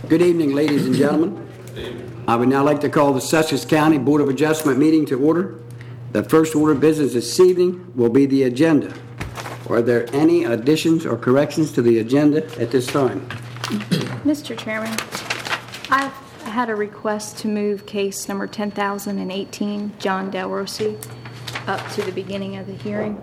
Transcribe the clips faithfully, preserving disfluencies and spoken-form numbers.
Good evening, ladies and gentlemen. I would now like to call the Sussex County Board of Adjustment meeting to order. The first order of business this evening will be the agenda. Are there any additions or corrections to the agenda at this time? Mister Chairman, I've had a request to move case number ten thousand eighteen, John Del Rossi, up to the beginning of the hearing.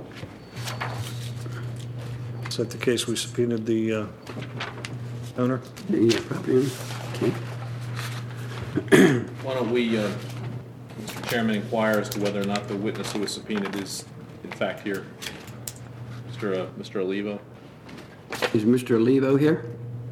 Is that the case we subpoenaed the uh, owner? Yeah, property owner. Okay. Why don't we, uh, Mister Chairman, inquire as to whether or not the witness who was subpoenaed is in fact here? Mister Uh, Mister Olivo? Is Mister Olivo here?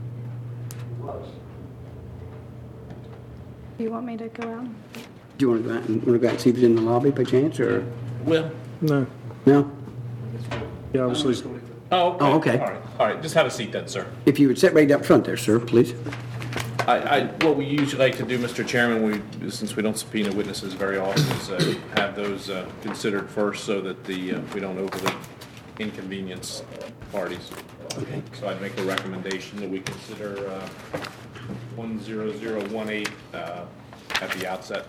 Do you want me to go out? Do you want to go out and, want to go out and see if he's in the lobby by chance, or? Well. No. No? Yeah, obviously. Oh, okay. Oh, okay. All right, all right, just have a seat then, sir. If you would sit right up front there, sir, please. I, I, what we usually like to do, Mister Chairman, we, since we don't subpoena witnesses very often, is uh, have those uh, considered first so that the, uh, we don't overly inconvenience parties. Okay. So I'd make a recommendation that we consider uh, one zero zero one eight uh, at the outset.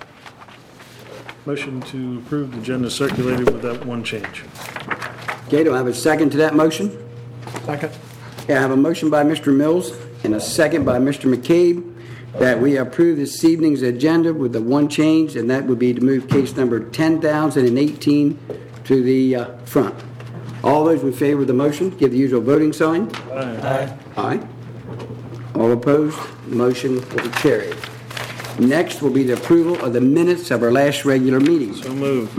Motion to approve the agenda circulated with that one change. Okay, do I have a second to that motion? Second. Okay, I have a motion by Mister Mills and a second by Mister McCabe that we approve this evening's agenda with the one change, and that would be to move case number ten thousand eighteen to the uh, front. All those in favor of the motion, give the usual voting sign. Aye. Aye. All opposed, motion will be carried. Next will be the approval of the minutes of our last regular meeting. So moved.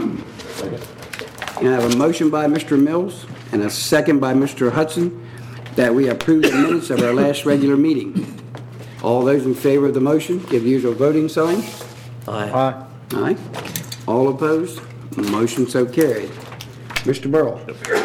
And I have a motion by Mister Mills and a second by Mister Hudson that we approve the minutes of our last regular meeting. All those in favor of the motion, give the usual voting sign. Aye. Aye. All opposed, motion so carried. Mister Burrell.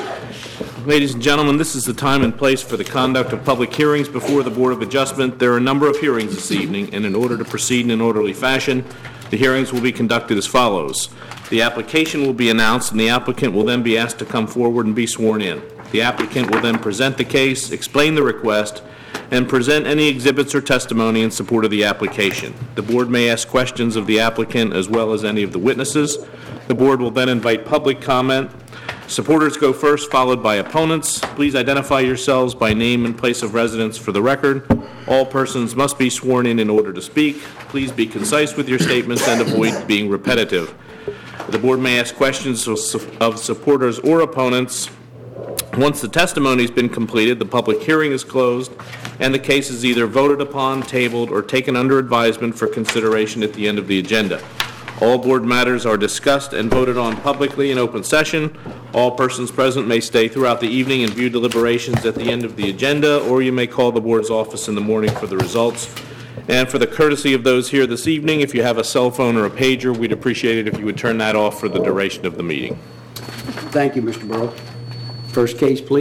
Ladies and gentlemen, this is the time and place for the conduct of public hearings before the Board of Adjustment. There are a number of hearings this evening, and in order to proceed in an orderly fashion, the hearings will be conducted as follows. The application will be announced, and the applicant will then be asked to come forward and be sworn in. The applicant will then present the case, explain the request, and present any exhibits or testimony in support of the application. The Board may ask questions of the applicant as well as any of the witnesses. The Board will then invite public comment. Supporters go first, followed by opponents. Please identify yourselves by name and place of residence for the record. All persons must be sworn in in order to speak. Please be concise with your statements and avoid being repetitive. The Board may ask questions of supporters or opponents. Once the testimony has been completed, the public hearing is closed, and the case is either voted upon, tabled, or taken under advisement for consideration at the end of the agenda. All board matters are discussed and voted on publicly in open session. All persons present may stay throughout the evening and view deliberations at the end of the agenda, or you may call the board's office in the morning for the results. And for the courtesy of those here this evening, if you have a cell phone or a pager, we'd appreciate it if you would turn that off for the duration of the meeting. Thank you, Mister Burrell. First case, please.